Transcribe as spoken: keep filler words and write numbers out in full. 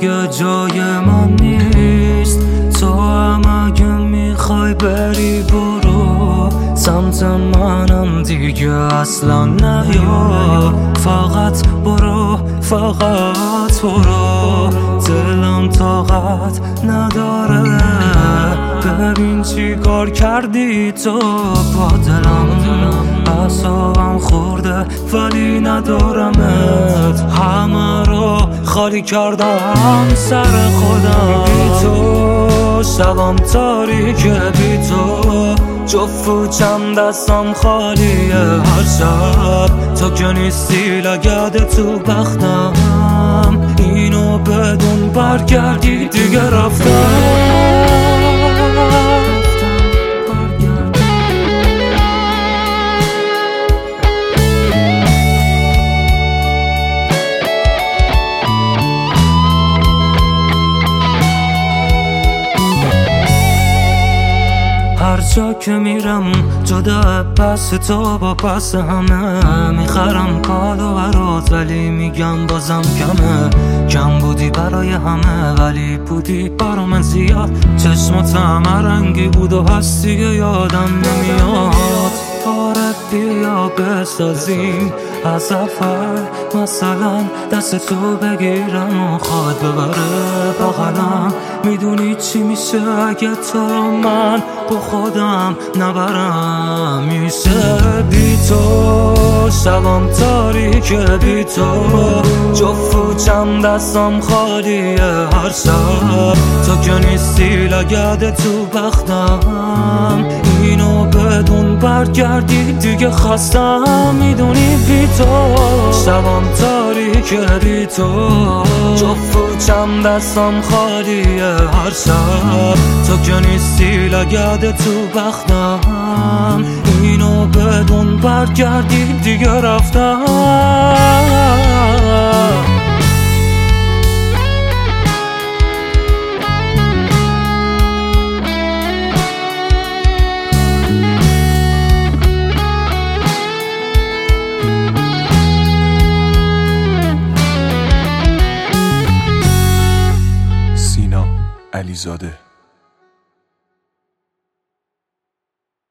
دیگه جای من نیست. تو هم اگه میخوای بری برو سمت منم دیگه اصلا نیا. فقط برو فقط برو، دلم طاقت نداره. ببین چی کار کردی تو با دلم، اعصابم خورده ولی ندارمت. همه رو خالی کردم سر خودم. بی تو شبم تاریکه، بی تو جفت چند دستم خالیه. هر شب تو که نیستی لگد تو بختم. اینو بدون برگردی دیگه رفتم. هر جا که میرم جدا پس تو با پس همه. میخرم کالو برات ولی میگم بازم کمه. کم بودی برای همه ولی بودی برا من زیاد. چشمات همه رنگی بود و هست دیگه یادم نمیاد. آره بیا بسازیم از اول، مثلا دست تو بگیرم و خواد ببره بغلم. میدونی چی میشه اگه تو من با خودم نبرم. میشه بی تو شبم تاریکه، بی تو جفت چند دستم خالیه. هر شب تو که نیستی لگد تو بختم. اینو بدون برگردی دیگه خستم. میدونی بی تو شبم تاریکه، بی تو جفت چند دستم خالیه. هر شب تو که نیستی لگد تو بختم. اینو بدون برگردی دیگه رفتم. سینا علیزاده.